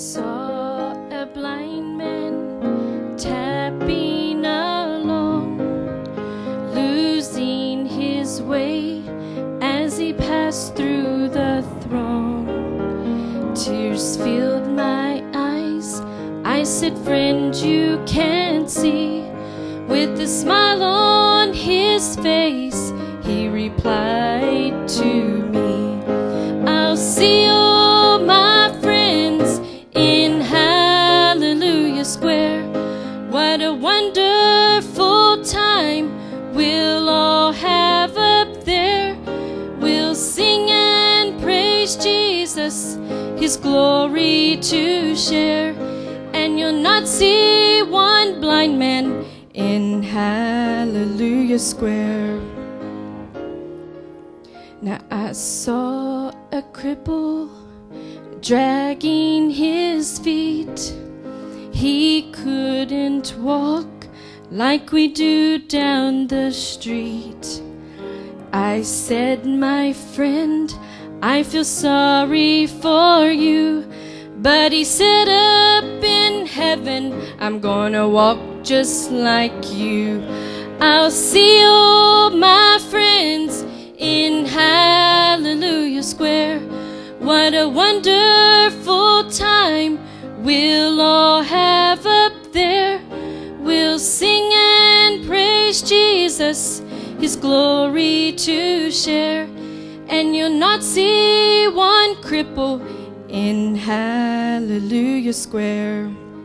saw a blind man tapping along, losing his way as he passed through the throng. Tears filled my eyes. I said, "Friend, you can't see." With a smile on his face, he replied to me, "I'll see all my friends in Hallelujah Square. What a wonderful time we'll all have up there. We'll sing and praise Jesus, His glory to share. And you'll not see one blind man in Hallelujah Square." Now I saw a cripple dragging his feet. He couldn't walk like we do down the street. I said, "My friend, I feel sorry for you." But he said, "Up in heaven, I'm gonna walk just like you. I'll see all my friends in Hallelujah Square. What a wonderful time we'll all have up there. We'll sing and praise Jesus, His glory to share. And you'll not see one cripple in Hallelujah Square."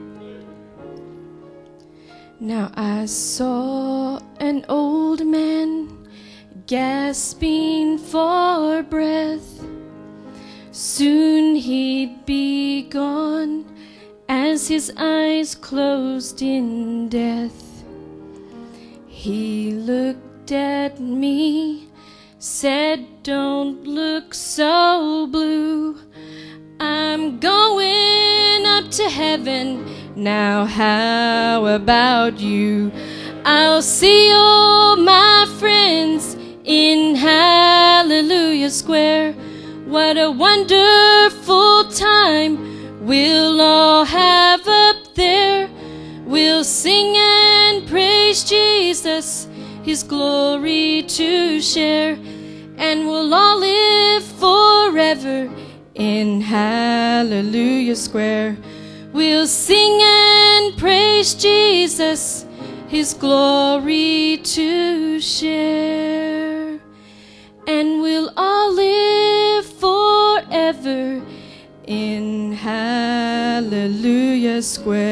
Now I saw an old man gasping for breath. Soon he'd be gone as his eyes closed in death. He looked at me, said, "Don't look so blue. I'm going up to heaven. Now how about you? I'll see all my friends in Hallelujah Square. What a wonderful time we'll all have up there. We'll sing and praise Jesus, His glory to share. And we'll all live forever in Hallelujah Square. We'll sing and praise Jesus, His glory to share. And we'll all live forever in Hallelujah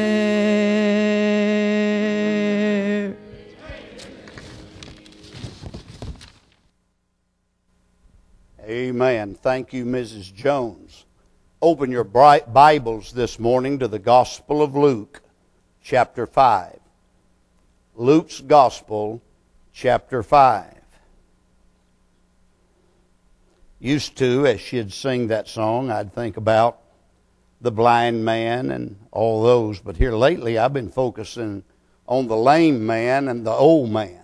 Square. Amen. Thank you, Mrs. Jones. Open your Bibles this morning to the Gospel of Luke, chapter 5. Luke's Gospel, chapter 5. Used to, as she'd sing that song, I'd think about the blind man and all those. But here lately, I've been focusing on the lame man and the old man.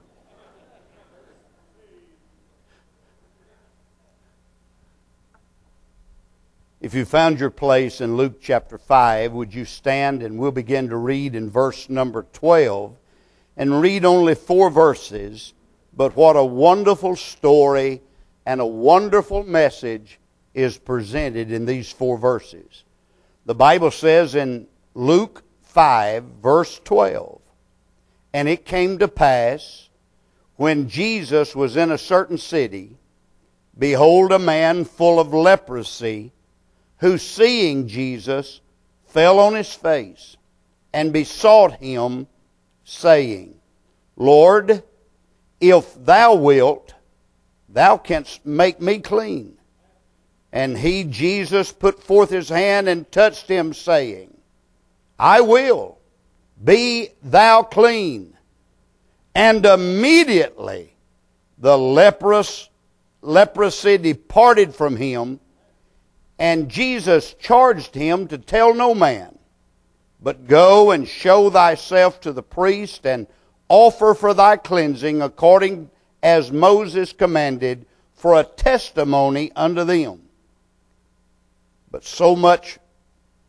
If you found your place in Luke chapter 5, would you stand and we'll begin to read in verse number 12. And read only 4 verses, but what a wonderful story and a wonderful message is presented in these 4 verses. The Bible says in Luke 5, verse 12, "And it came to pass, when Jesus was in a certain city, behold, a man full of leprosy, who seeing Jesus fell on his face and besought him, saying, Lord, if thou wilt, thou canst make me clean. And he, Jesus, put forth his hand and touched him, saying, I will, be thou clean. And immediately the leprosy departed from him, and Jesus charged him to tell no man, but go and show thyself to the priest, and offer for thy cleansing according as Moses commanded, for a testimony unto them. But so much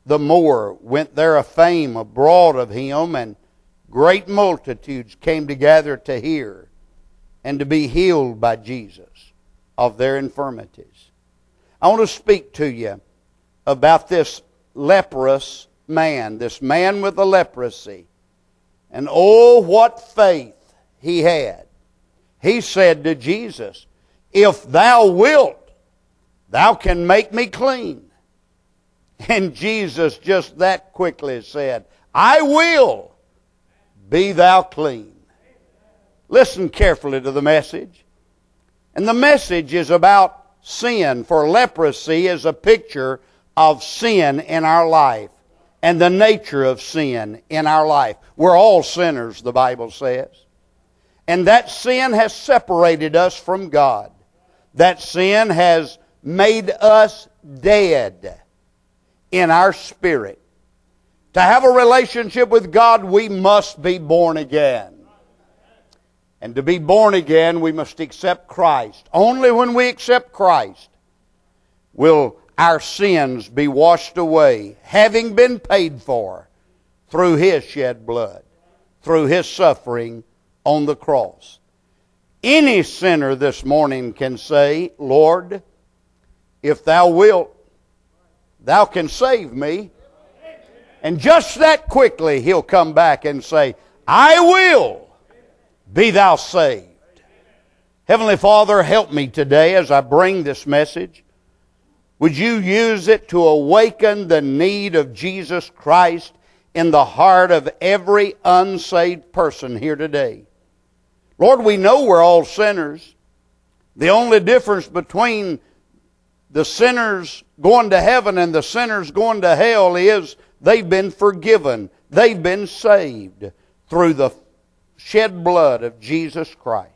the more went there a fame abroad of him, and great multitudes came together to hear and to be healed by Jesus of their infirmities. I want to speak to you about this leprous man, this man with the leprosy. And oh, what faith he had. He said to Jesus, "If thou wilt, thou can make me clean." And Jesus just that quickly said, "I will, be thou clean." Listen carefully to the message. And the message is about sin, for leprosy is a picture of sin in our life and the nature of sin in our life. We're all sinners, the Bible says. And that sin has separated us from God. That sin has made us dead in our spirit. To have a relationship with God, we must be born again. And to be born again, we must accept Christ. Only when we accept Christ will our sins be washed away, having been paid for through His shed blood, through His suffering on the cross. Any sinner this morning can say, "Lord, if thou wilt, thou can save me." And just that quickly he'll come back and say, "I will, be thou saved." Heavenly Father, help me today as I bring this message. Would you use it to awaken the need of Jesus Christ in the heart of every unsaved person here today? Lord, we know we're all sinners. The only difference between the sinners going to heaven and the sinners going to hell is they've been forgiven. They've been saved through the shed blood of Jesus Christ.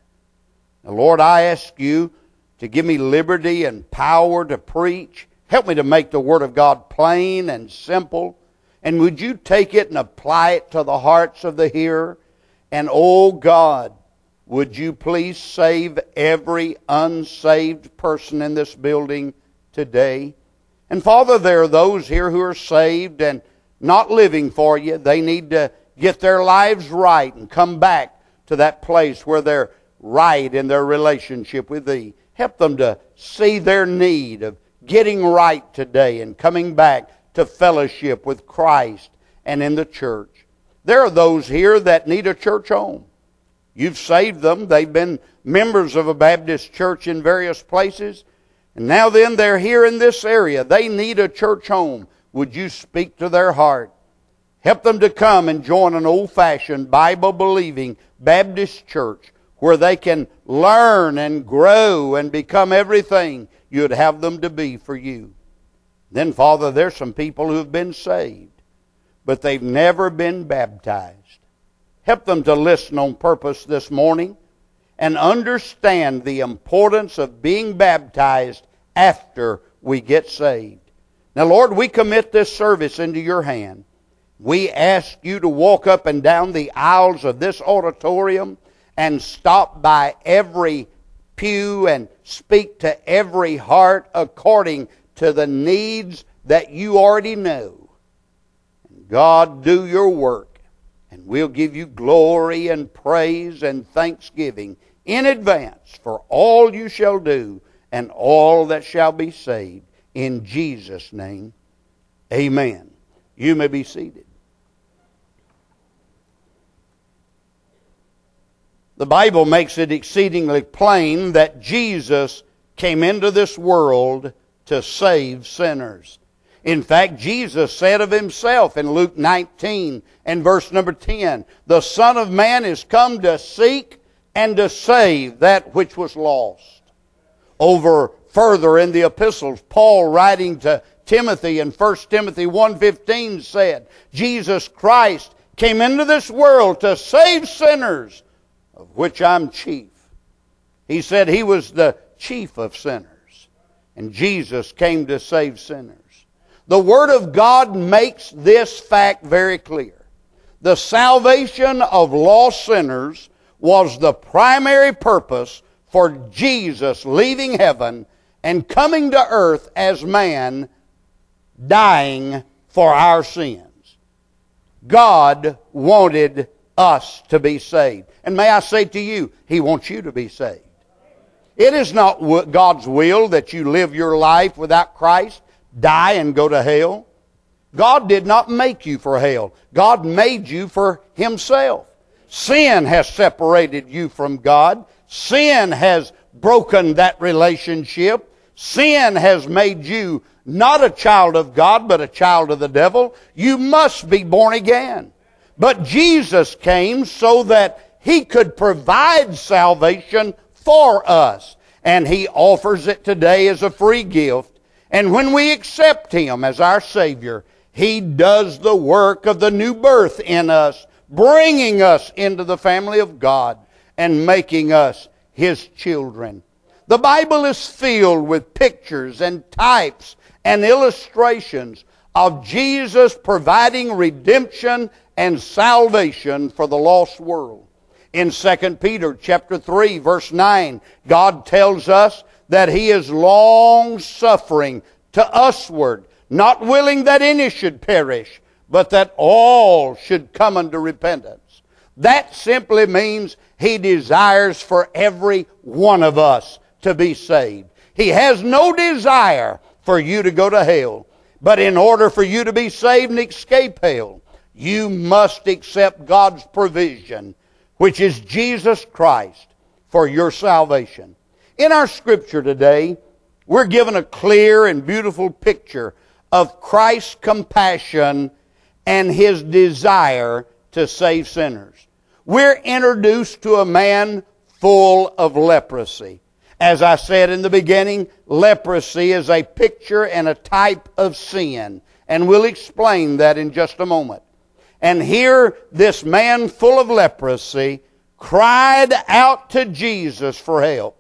Now, Lord, I ask you to give me liberty and power to preach. Help me to make the Word of God plain and simple. And would you take it and apply it to the hearts of the hearer? And, oh God, would you please save every unsaved person in this building today? And Father, there are those here who are saved and not living for you. They need to get their lives right and come back to that place where they're right in their relationship with Thee. Help them to see their need of getting right today and coming back to fellowship with Christ and in the church. There are those here that need a church home. You've saved them. They've been members of a Baptist church in various places. And now then, they're here in this area. They need a church home. Would you speak to their heart? Help them to come and join an old-fashioned, Bible-believing Baptist church where they can learn and grow and become everything you'd have them to be for you. Then, Father, there's some people who have been saved, but they've never been baptized. Help them to listen on purpose this morning and understand the importance of being baptized after we get saved. Now, Lord, we commit this service into your hand. We ask you to walk up and down the aisles of this auditorium and stop by every pew and speak to every heart according to the needs that you already know. God, do your work, and we'll give you glory and praise and thanksgiving in advance for all you shall do and all that shall be saved. In Jesus' name, amen. You may be seated. The Bible makes it exceedingly plain that Jesus came into this world to save sinners. In fact, Jesus said of Himself in Luke 19 and verse number 10, "The Son of Man is come to seek and to save that which was lost." Over further in the epistles, Paul writing to Timothy in 1 Timothy 1:15 said, "Jesus Christ came into this world to save sinners, of which I'm chief." He said He was the chief of sinners, and Jesus came to save sinners. The Word of God makes this fact very clear. The salvation of lost sinners was the primary purpose for Jesus leaving heaven and coming to earth as man, dying for our sins. God wanted us to be saved. And may I say to you, He wants you to be saved. It is not God's will that you live your life without Christ, die and go to hell. God did not make you for hell. God made you for Himself. Sin has separated you from God. Sin has broken that relationship. Sin has made you not a child of God, but a child of the devil. You must be born again. But Jesus came so that He could provide salvation for us. And He offers it today as a free gift. And when we accept Him as our Savior, He does the work of the new birth in us, bringing us into the family of God and making us His children. The Bible is filled with pictures and types and illustrations of Jesus providing redemption and salvation for the lost world. In 2 Peter chapter 3, verse 9, God tells us that He is long-suffering to usward, not willing that any should perish, but that all should come unto repentance. That simply means He desires for every one of us to be saved. He has no desire for you to go to hell. But in order for you to be saved and escape hell, you must accept God's provision, which is Jesus Christ, for your salvation. In our scripture today, we're given a clear and beautiful picture of Christ's compassion and His desire to save sinners. We're introduced to a man full of leprosy. As I said in the beginning, leprosy is a picture and a type of sin. And we'll explain that in just a moment. And here, this man full of leprosy cried out to Jesus for help.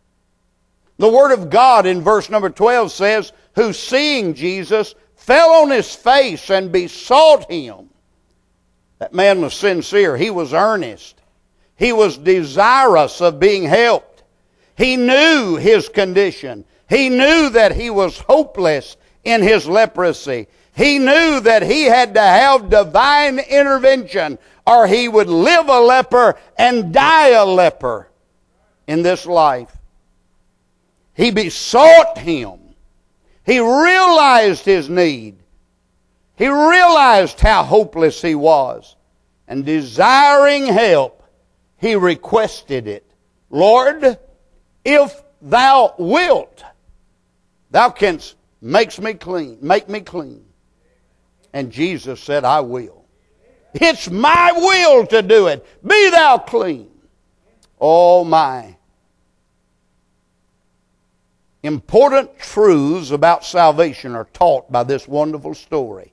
The Word of God in verse number 12 says, who seeing Jesus fell on his face and besought Him. That man was sincere. He was earnest. He was desirous of being helped. He knew his condition. He knew that he was hopeless in his leprosy. He knew that he had to have divine intervention, or he would live a leper and die a leper in this life. He besought Him. He realized his need. He realized how hopeless he was. And desiring help, he requested it. Lord, if Thou wilt, Thou canst make me clean. And Jesus said, I will. It's my will to do it. Be Thou clean. Oh my. Important truths about salvation are taught by this wonderful story.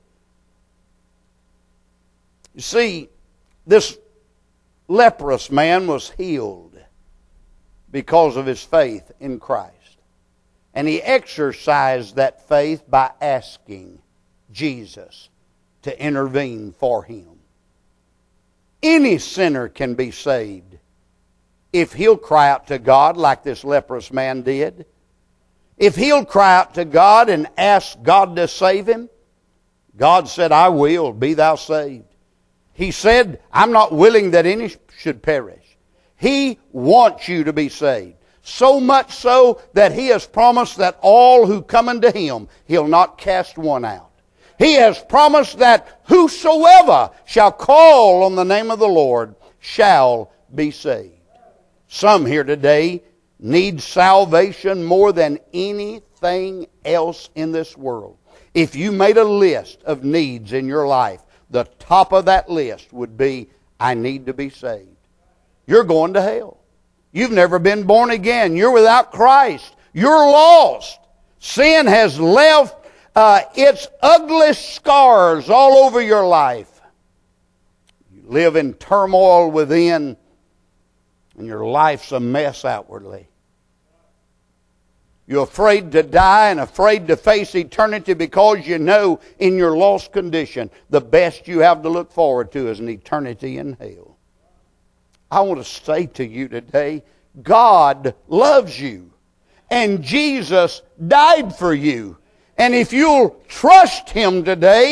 You see, this leprous man was healed because of his faith in Christ. And he exercised that faith by asking Jesus to intervene for him. Any sinner can be saved if he'll cry out to God like this leprous man did. If he'll cry out to God and ask God to save him, God said, I will, be thou saved. He said, I'm not willing that any should perish. He wants you to be saved. So much so that He has promised that all who come unto Him, He'll not cast one out. He has promised that whosoever shall call on the name of the Lord shall be saved. Some here today need salvation more than anything else in this world. If you made a list of needs in your life, the top of that list would be, I need to be saved. You're going to hell. You've never been born again. You're without Christ. You're lost. Sin has left its ugly scars all over your life. You live in turmoil within, and your life's a mess outwardly. You're afraid to die and afraid to face eternity because you know in your lost condition the best you have to look forward to is an eternity in hell. I want to say to you today, God loves you. And Jesus died for you. And if you'll trust Him today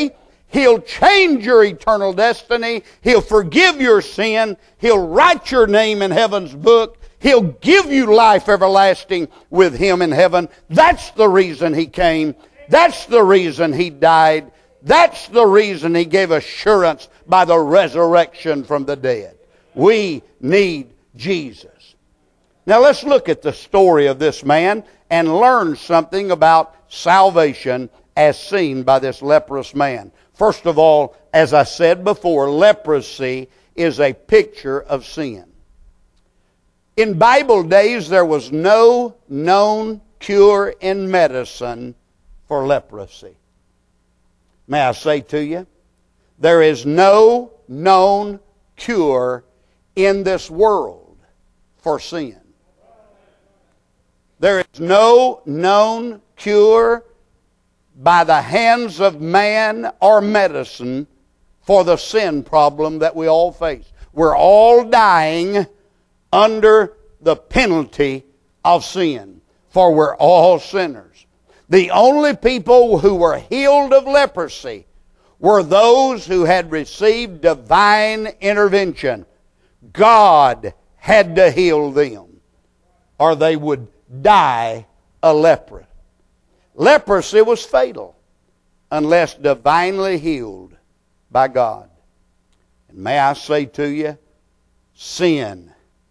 He'll change your eternal destiny. He'll forgive your sin. He'll write your name in heaven's book. He'll give you life everlasting with Him in heaven. That's the reason He came. That's the reason He died. That's the reason He gave assurance by the resurrection from the dead. We need Jesus. Now let's look at the story of this man and learn something about salvation as seen by this leprous man. First of all, as I said before, leprosy is a picture of sin. In Bible days, there was no known cure in medicine for leprosy. May I say to you, there is no known cure in this world for sin. There is no known cure by the hands of man or medicine for the sin problem that we all face. We're all dying under the penalty of sin, for we're all sinners. The only people who were healed of leprosy were those who had received divine intervention. God had to heal them, or they would die a leper. Leprosy was fatal unless divinely healed by God. And may I say to you, sin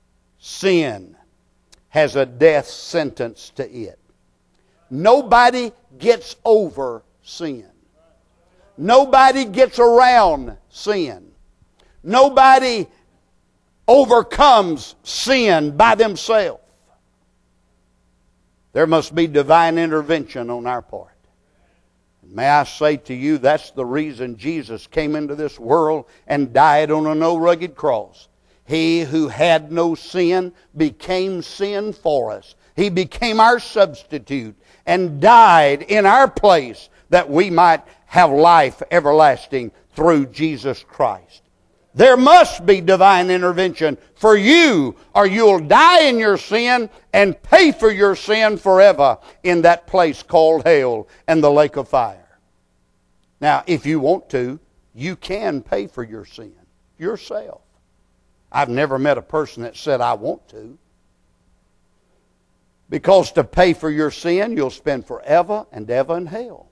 has a death sentence to it. Nobody gets over sin. Nobody gets around sin. Nobody overcomes sin by themselves. There must be divine intervention on our part. May I say to you, that's the reason Jesus came into this world and died on a no-rugged cross. He who had no sin became sin for us. He became our substitute and died in our place that we might have life everlasting through Jesus Christ. There must be divine intervention for you, or you'll die in your sin and pay for your sin forever in that place called hell and the lake of fire. Now, if you want to, you can pay for your sin yourself. I've never met a person that said, I want to. Because to pay for your sin, you'll spend forever and ever in hell.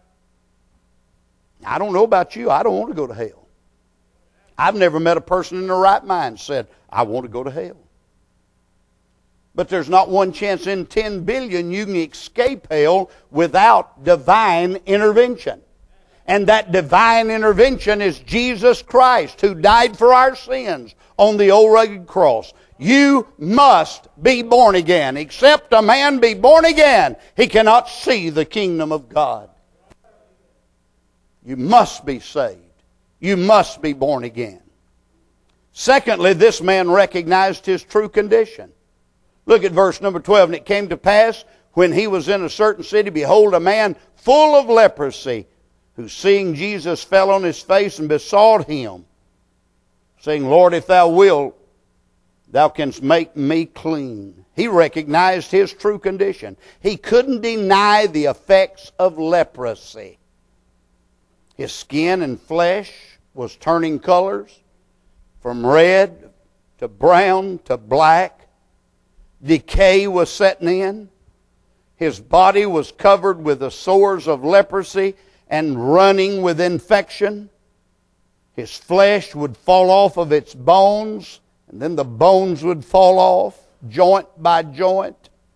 I don't know about you. I don't want to go to hell. I've never met a person in their right mind said, I want to go to hell. But there's not one chance in 10 billion you can escape hell without divine intervention. And that divine intervention is Jesus Christ, who died for our sins on the old rugged cross. You must be born again. Except a man be born again, he cannot see the kingdom of God. You must be saved. You must be born again. Secondly, this man recognized his true condition. Look at verse number 12. And it came to pass, when he was in a certain city, behold, a man full of leprosy, who seeing Jesus fell on his face and besought him, saying, Lord, if thou wilt, thou canst make me clean. He recognized his true condition. He couldn't deny the effects of leprosy. His skin and flesh was turning colors from red to brown to black. Decay was setting in. His body was covered with the sores of leprosy and running with infection. His flesh would fall off of its bones, and then the bones would fall off, joint by joint.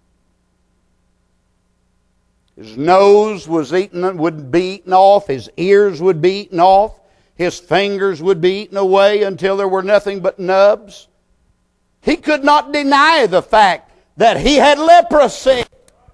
His nose would be eaten off. His ears would be eaten off. His fingers would be eaten away until there were nothing but nubs. He could not deny the fact that he had leprosy.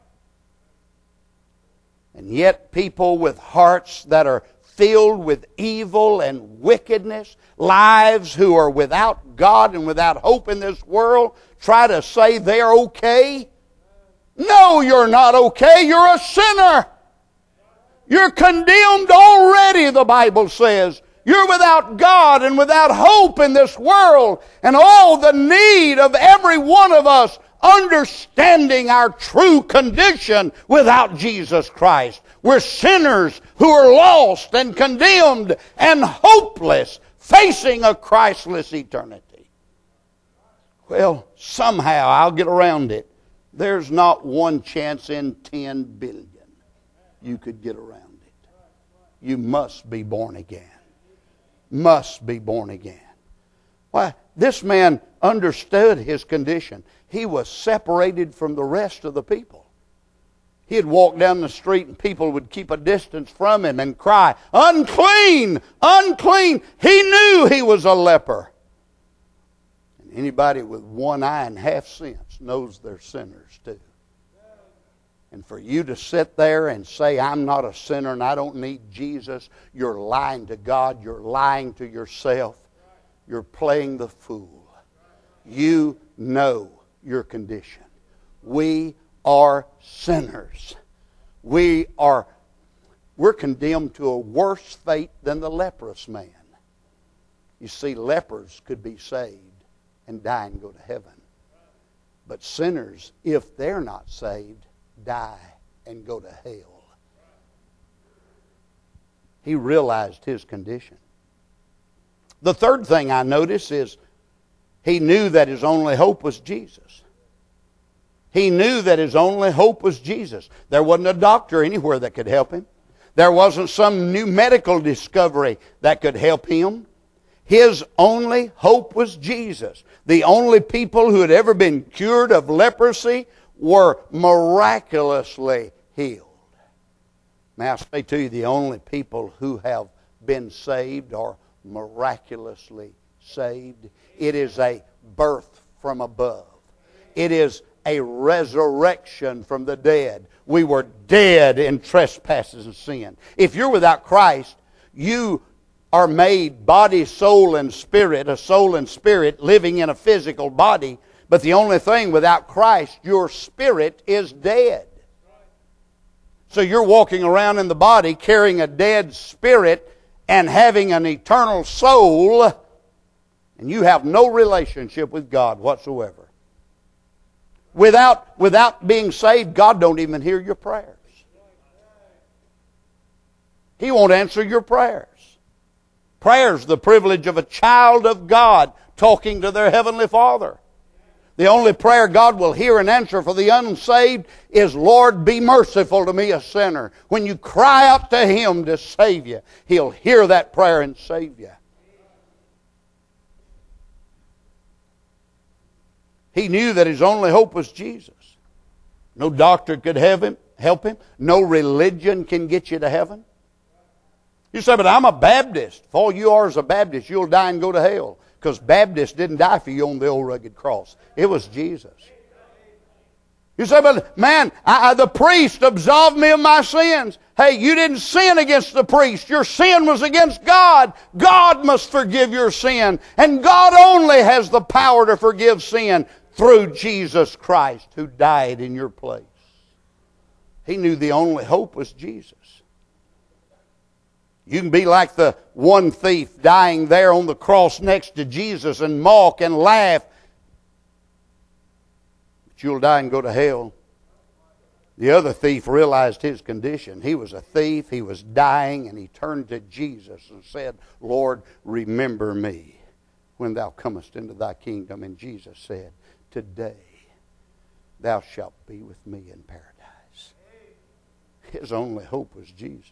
And yet people with hearts that are filled with evil and wickedness, lives who are without God and without hope in this world, try to say they're okay. No, you're not okay. You're a sinner. You're condemned already, the Bible says. You're without God and without hope in this world. And all the need of every one of us understanding our true condition without Jesus Christ. We're sinners who are lost and condemned and hopeless, facing a Christless eternity. Well, somehow I'll get around it. There's not one chance in 10 billion you could get around it. You must be born again. Must be born again. Why, this man understood his condition. He was separated from the rest of the people. He'd walk down the street and people would keep a distance from him and cry, "Unclean! Unclean!" He knew he was a leper. And anybody with one eye and half sense knows they're sinners too. And for you to sit there and say, "I'm not a sinner and I don't need Jesus," you're lying to God. You're lying to yourself. You're playing the fool. You know your condition. We are sinners. We're condemned to a worse fate than the leprous man. You see, lepers could be saved and die and go to heaven. But sinners, if they're not saved, die and go to hell. He realized his condition. The third thing I notice is he knew that his only hope was Jesus. He knew that his only hope was Jesus. There wasn't a doctor anywhere that could help him. There wasn't some new medical discovery that could help him. His only hope was Jesus. The only people who had ever been cured of leprosy were miraculously healed. May I say to you, the only people who have been saved are miraculously saved. It is a birth from above. It is a resurrection from the dead. We were dead in trespasses and sin. If you're without Christ, you are made body, soul, and spirit, a soul and spirit living in a physical body. But the only thing without Christ, your spirit is dead. So you're walking around in the body carrying a dead spirit and having an eternal soul, and you have no relationship with God whatsoever. Without being saved, God don't even hear your prayers. He won't answer your prayers. Prayer's the privilege of a child of God talking to their Heavenly Father. The only prayer God will hear and answer for the unsaved is, "Lord, be merciful to me, a sinner." When you cry out to Him to save you, He'll hear that prayer and save you. He knew that his only hope was Jesus. No doctor could help him. No religion can get you to heaven. You say, "But I'm a Baptist." If all you are is a Baptist, you'll die and go to hell. Because Baptists didn't die for you on the old rugged cross. It was Jesus. You say, "But man, the priest absolved me of my sins." Hey, you didn't sin against the priest. Your sin was against God. God must forgive your sin. And God only has the power to forgive sin through Jesus Christ, who died in your place. He knew the only hope was Jesus. You can be like the one thief dying there on the cross next to Jesus and mock and laugh, but you'll die and go to hell. The other thief realized his condition. He was a thief, he was dying, and he turned to Jesus and said, "Lord, remember me when thou comest into thy kingdom." And Jesus said, "Today thou shalt be with me in paradise." His only hope was Jesus.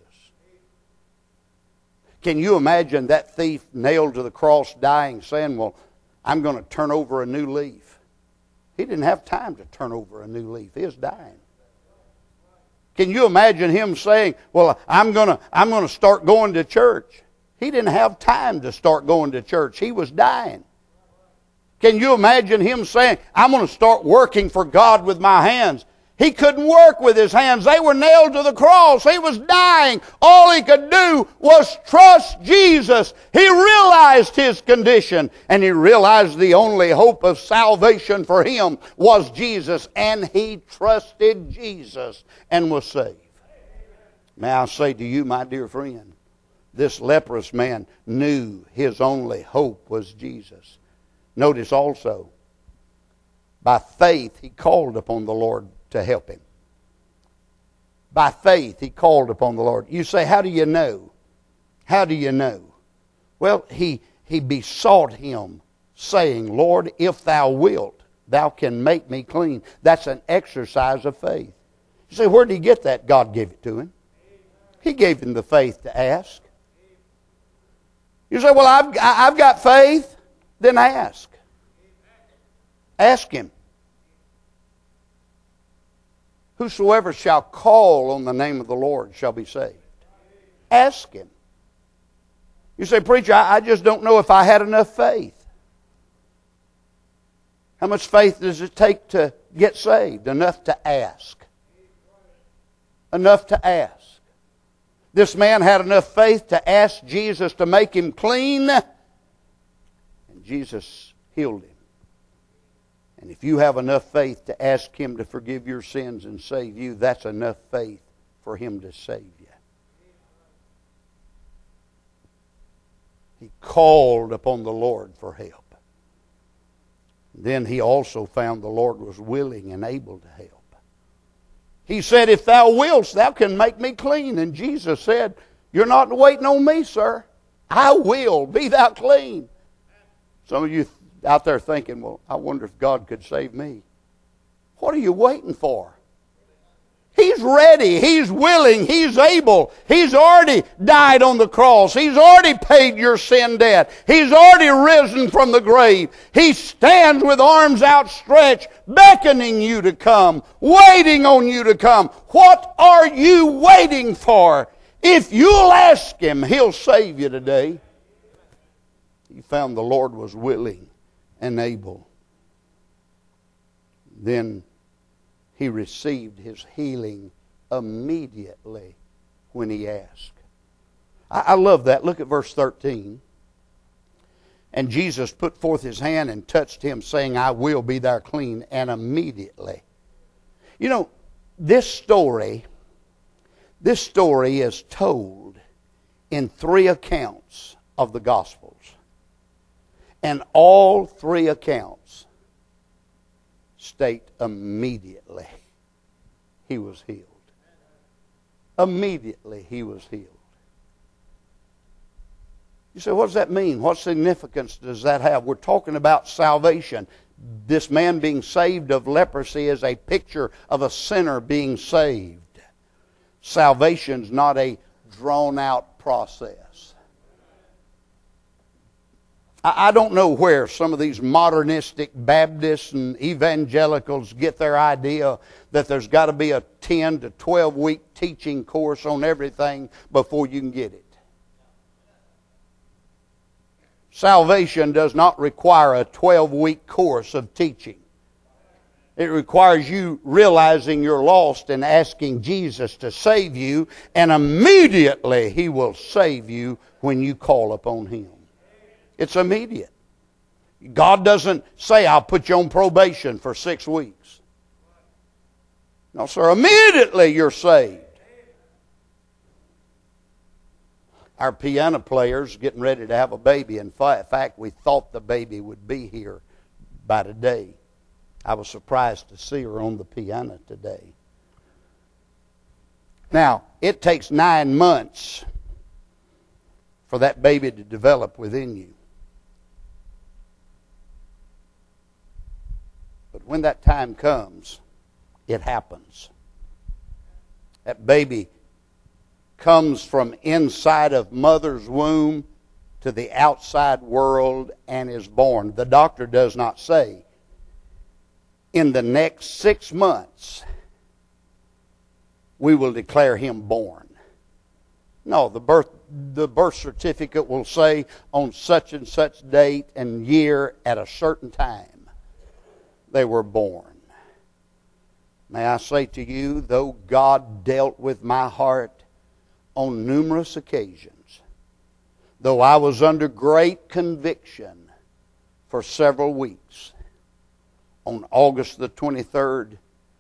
Can you imagine that thief nailed to the cross dying, saying, "Well, I'm going to turn over a new leaf"? He didn't have time to turn over a new leaf. He was dying. Can you imagine him saying, "Well, I'm going to start going to church"? He didn't have time to start going to church. He was dying. Can you imagine him saying, "I'm going to start working for God with my hands"? He couldn't work with his hands. They were nailed to the cross. He was dying. All he could do was trust Jesus. He realized his condition, and he realized the only hope of salvation for him was Jesus, and he trusted Jesus and was saved. May I say to you, my dear friend, this leprous man knew his only hope was Jesus. Notice also, by faith he called upon the Lord to help him. By faith he called upon the Lord. You say, how do you know? How do you know? Well, he besought him, saying, Lord, if thou wilt, thou can make me clean. That's an exercise of faith. You say, where did he get that? God gave it to him. He gave him the faith to ask. You say, well, I've got faith. Then ask. Ask him. Whosoever shall call on the name of the Lord shall be saved. Ask him. You say, preacher, I just don't know if I had enough faith. How much faith does it take to get saved? Enough to ask. Enough to ask. This man had enough faith to ask Jesus to make him clean, and Jesus healed him. And if you have enough faith to ask him to forgive your sins and save you, that's enough faith for him to save you. He called upon the Lord for help. Then he also found the Lord was willing and able to help. He said, if thou wilt, thou can make me clean. And Jesus said, you're not waiting on me, sir. I will. Be thou clean. Some of you out there thinking, well, I wonder if God could save me. What are you waiting for? He's ready. He's willing. He's able. He's already died on the cross. He's already paid your sin debt. He's already risen from the grave. He stands with arms outstretched, beckoning you to come, waiting on you to come. What are you waiting for? If you'll ask him, he'll save you today. He found the Lord was willing and able. Then he received his healing immediately when he asked. I love that. Look at verse 13. And Jesus put forth his hand and touched him, saying, I will be thou clean. And immediately. You know, this story is told in 3 accounts of the Gospels. And all 3 accounts state immediately he was healed. Immediately he was healed. You say, what does that mean? What significance does that have? We're talking about salvation. This man being saved of leprosy is a picture of a sinner being saved. Salvation's not a drawn-out process. I don't know where some of these modernistic Baptists and evangelicals get their idea that there's got to be a 10 to 12 week teaching course on everything before you can get it. Salvation does not require a 12-week course of teaching. It requires you realizing you're lost and asking Jesus to save you, and immediately he will save you when you call upon him. It's immediate. God doesn't say, I'll put you on probation for 6 weeks. No, sir. Immediately you're saved. Our piano player's getting ready to have a baby. In fact, we thought the baby would be here by today. I was surprised to see her on the piano today. Now, it takes 9 months for that baby to develop within you. But when that time comes, it happens. That baby comes from inside of mother's womb to the outside world and is born. The doctor does not say, in the next 6 months, we will declare him born. No, the birth certificate will say on such and such date and year at a certain time they were born. May I say to you, though God dealt with my heart on numerous occasions, though I was under great conviction for several weeks, on August the 23rd,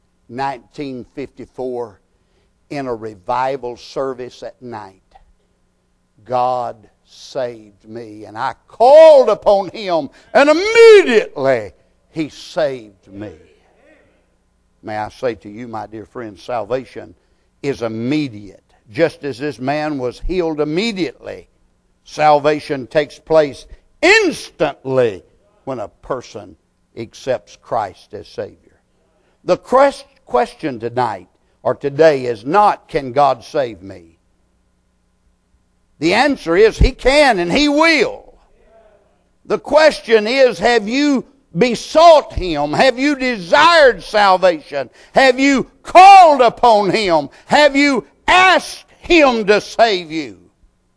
1954, in a revival service at night, God saved me, and I called upon him, and immediately he saved me. May I say to you, my dear friends, salvation is immediate. Just as this man was healed immediately, salvation takes place instantly when a person accepts Christ as Savior. The question tonight or today is not, can God save me? The answer is, He can and He will. The question is, have you besought Him? Have you desired salvation? Have you called upon Him? Have you asked Him to save you?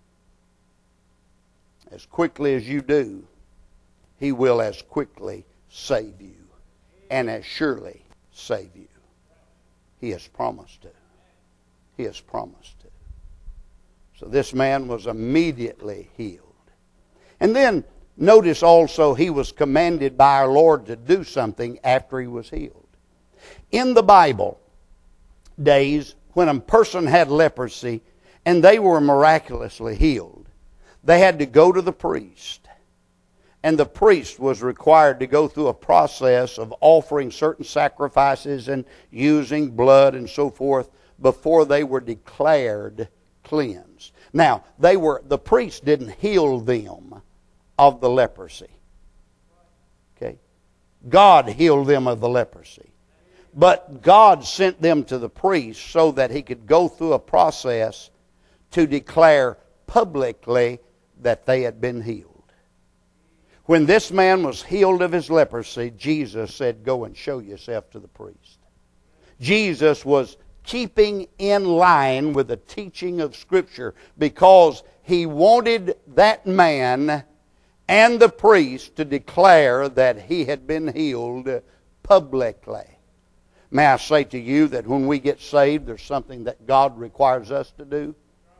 As quickly as you do, He will as quickly save you and as surely save you. He has promised to. He has promised to. So this man was immediately healed. And then notice also he was commanded by our Lord to do something after he was healed. In the Bible days, when a person had leprosy and they were miraculously healed, they had to go to the priest. And the priest was required to go through a process of offering certain sacrifices and using blood and so forth before they were declared cleansed. Now, the priest didn't heal them of the leprosy. Okay? God healed them of the leprosy. But God sent them to the priest so that he could go through a process to declare publicly that they had been healed. When this man was healed of his leprosy, Jesus said, go and show yourself to the priest. Jesus was keeping in line with the teaching of Scripture because he wanted that man and the priest to declare that he had been healed publicly. May I say to you that when we get saved, there's something that God requires us to do?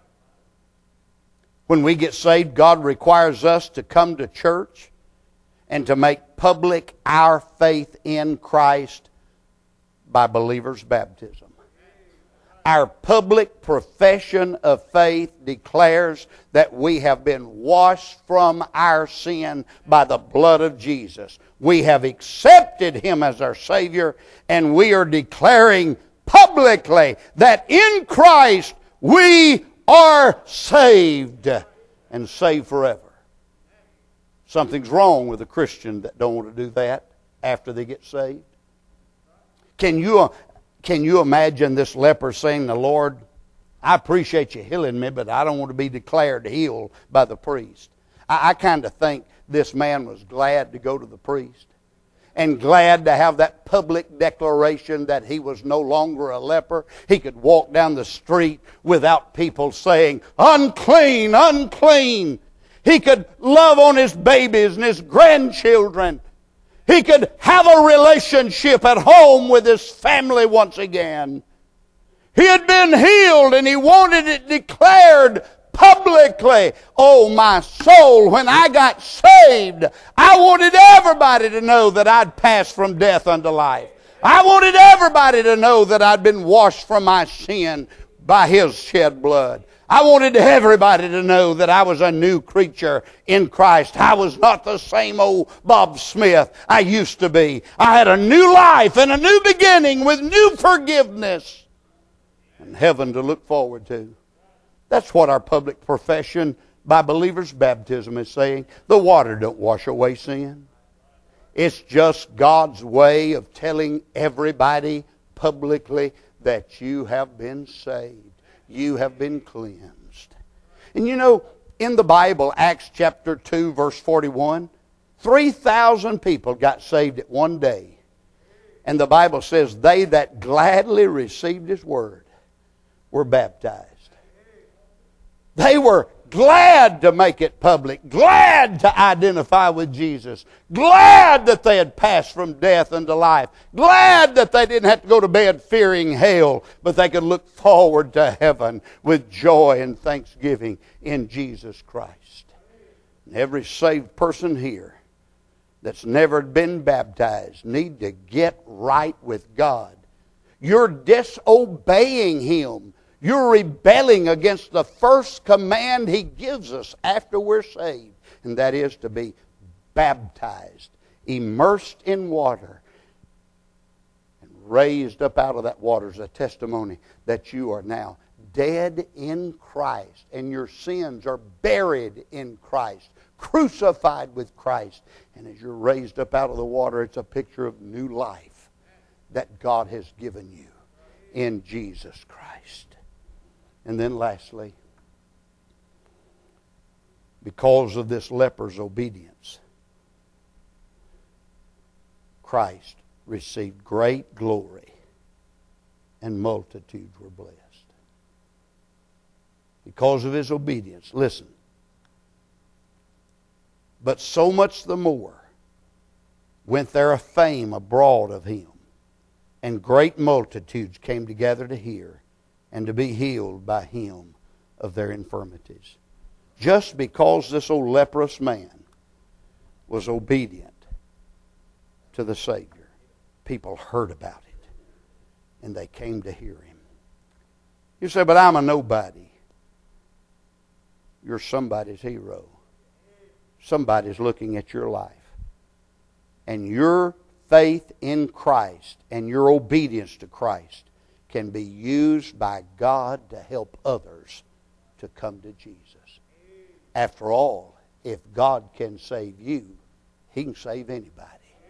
When we get saved, God requires us to come to church and to make public our faith in Christ by believers' baptism. Our public profession of faith declares that we have been washed from our sin by the blood of Jesus. We have accepted Him as our Savior, and we are declaring publicly that in Christ we are saved and saved forever. Something's wrong with a Christian that don't want to do that after they get saved. Can you imagine this leper saying to the Lord, I appreciate you healing me, but I don't want to be declared healed by the priest. I kind of think this man was glad to go to the priest and glad to have that public declaration that he was no longer a leper. He could walk down the street without people saying, unclean, unclean. He could love on his babies and his grandchildren. He could have a relationship at home with his family once again. He had been healed and he wanted it declared publicly. Oh, my soul, when I got saved, I wanted everybody to know that I'd passed from death unto life. I wanted everybody to know that I'd been washed from my sin by His shed blood. I wanted everybody to know that I was a new creature in Christ. I was not the same old Bob Smith I used to be. I had a new life and a new beginning with new forgiveness and heaven to look forward to. That's what our public profession by believers' baptism is saying. The water don't wash away sin. It's just God's way of telling everybody publicly that you have been saved. You have been cleansed. And you know, in the Bible, Acts chapter 2, verse 41, 3,000 people got saved at one day. And the Bible says, they that gladly received His word were baptized. They were glad to make it public, glad to identify with Jesus, glad that they had passed from death unto life, glad that they didn't have to go to bed fearing hell, but they could look forward to heaven with joy and thanksgiving in Jesus Christ. And every saved person here that's never been baptized need to get right with God. You're disobeying Him. You're rebelling against the first command He gives us after we're saved, and that is to be baptized, immersed in water, and raised up out of that water is a testimony that you are now dead in Christ, and your sins are buried in Christ, crucified with Christ. And as you're raised up out of the water, it's a picture of new life that God has given you in Jesus Christ. And then lastly, because of this leper's obedience, Christ received great glory, and multitudes were blessed. Because of his obedience. Listen. But so much the more went there a fame abroad of him, and great multitudes came together to hear and to be healed by him of their infirmities. Just because this old leprous man was obedient to the Savior, people heard about it, and they came to hear him. You say, but I'm a nobody. You're somebody's hero. Somebody's looking at your life. And your faith in Christ and your obedience to Christ can be used by God to help others to come to Jesus. After all, if God can save you, He can save anybody.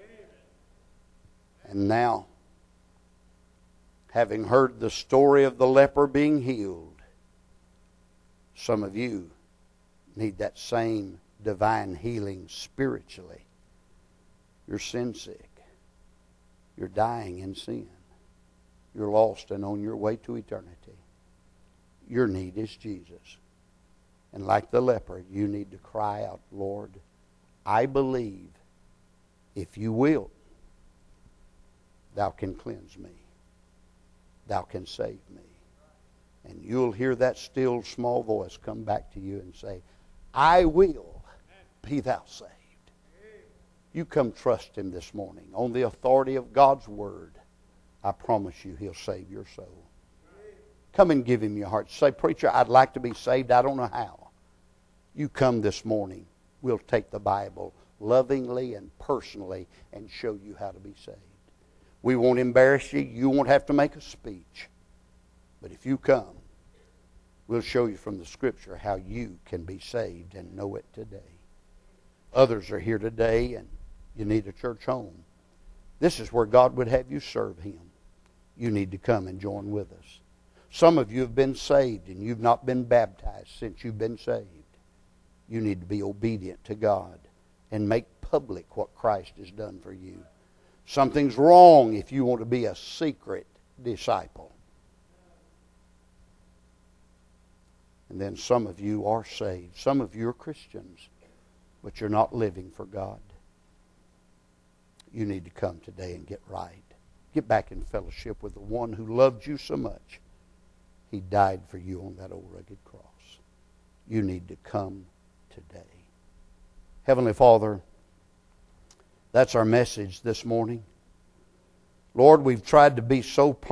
And now, having heard the story of the leper being healed, some of you need that same divine healing spiritually. You're sin sick. You're dying in sin. You're lost and on your way to eternity. Your need is Jesus. And like the leper, you need to cry out, Lord, I believe if you will, thou can cleanse me. Thou can save me. And you'll hear that still small voice come back to you and say, I will, be thou saved. You come trust Him this morning. On the authority of God's Word, I promise you He'll save your soul. Come and give Him your heart. Say, preacher, I'd like to be saved. I don't know how. You come this morning. We'll take the Bible lovingly and personally and show you how to be saved. We won't embarrass you. You won't have to make a speech. But if you come, we'll show you from the Scripture how you can be saved and know it today. Others are here today and you need a church home. This is where God would have you serve Him. You need to come and join with us. Some of you have been saved and you've not been baptized since you've been saved. You need to be obedient to God and make public what Christ has done for you. Something's wrong if you want to be a secret disciple. And then some of you are saved. Some of you are Christians, but you're not living for God. You need to come today and get right. Get back in fellowship with the one who loved you so much. He died for you on that old rugged cross. You need to come today. Heavenly Father, that's our message this morning. Lord, we've tried to be so